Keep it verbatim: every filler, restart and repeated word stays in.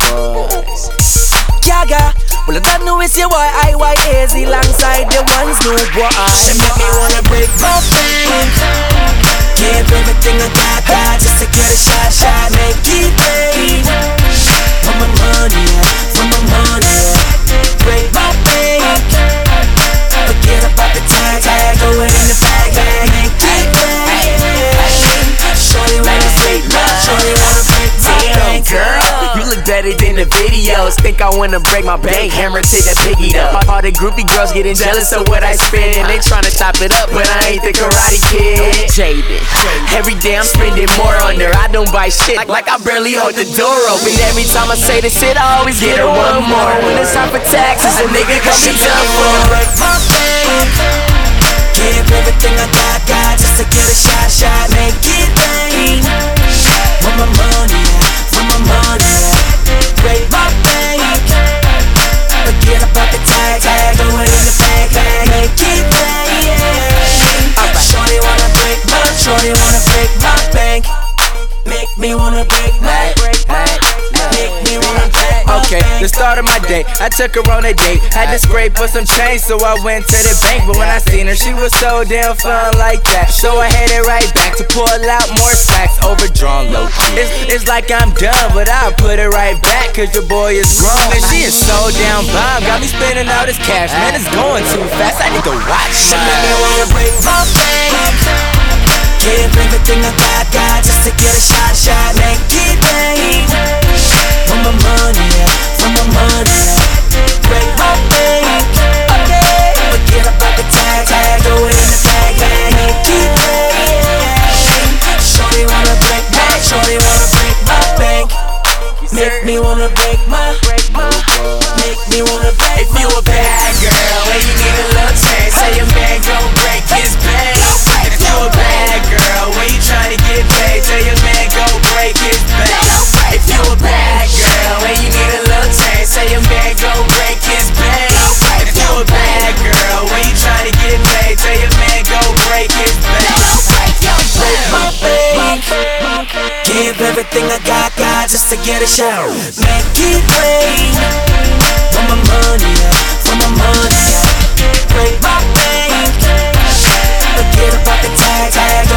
boys. Gaga, well I don't know it's your boy I Y A Z alongside the ones new boy. She make me wanna break my bank. Give everything I got, got just to get a shot, shot, make it rain. For my money, for my money, break my bank. Forget about the tag, tag, throw it in the bag, bag, make it rain. Shorty wanna break my, shorty wanna break my bank. Girl, you look better than the videos. Think I wanna break my bank, hammer to the piggy though. All, all the groupie girls getting jealous of what I spend, and they tryna chop it up, but I ain't the Karate Kid. Jaded, every day I'm spending more on her. I don't buy shit like, like I barely hold the door open. Every time I say this shit, I always get her one more. When it's time for taxes, a nigga gon' be done for. Break my bank. Give everything I got, got just to get a shot, shot, make it rain. For my money, for my money, break my bank. Forget about the tag, tag, throw it in the bag, bag, make it rain. Shorty wanna break my, shorty wanna break my bank. Make me wanna break my, break my, make me wanna break my Okay, bank. the start of my day, I took her on a date. Had to scrape for some change, so I went to the bank. But when I seen her, she was so damn fun like that. So I headed right back to pull out more stacks, overdrawn low. It's, it's like I'm done, but I'll put it right back, cause your boy is grown. And she is so damn bomb, got me spending all this cash. Man, it's going too fast, I need to watch She make me mine. wanna break my bank. Give everything I got, got just to get a shot, shot, make it rain. For my money, for my money, break my bank. Forget about the tag, tag, throw it in the bag, bag, make it rain. Shorty wanna break my, shorty wanna break my bank. Make me wanna break my, make me wanna break. If you a bad girl and you need a little change, say your man gon' break his bank. If you a bad girl when you tryna get paid, tell your man gon' break his bank. If you a bad girl and you need a little change, say your man gon' break his bank. If you a bad girl when you tryna get paid, tell your man gon' break his bank. Break my bank. Give everything I got, got just to get a shot. Make it rain. For my money, for my money. Break my bank. Forget about the tag, tag,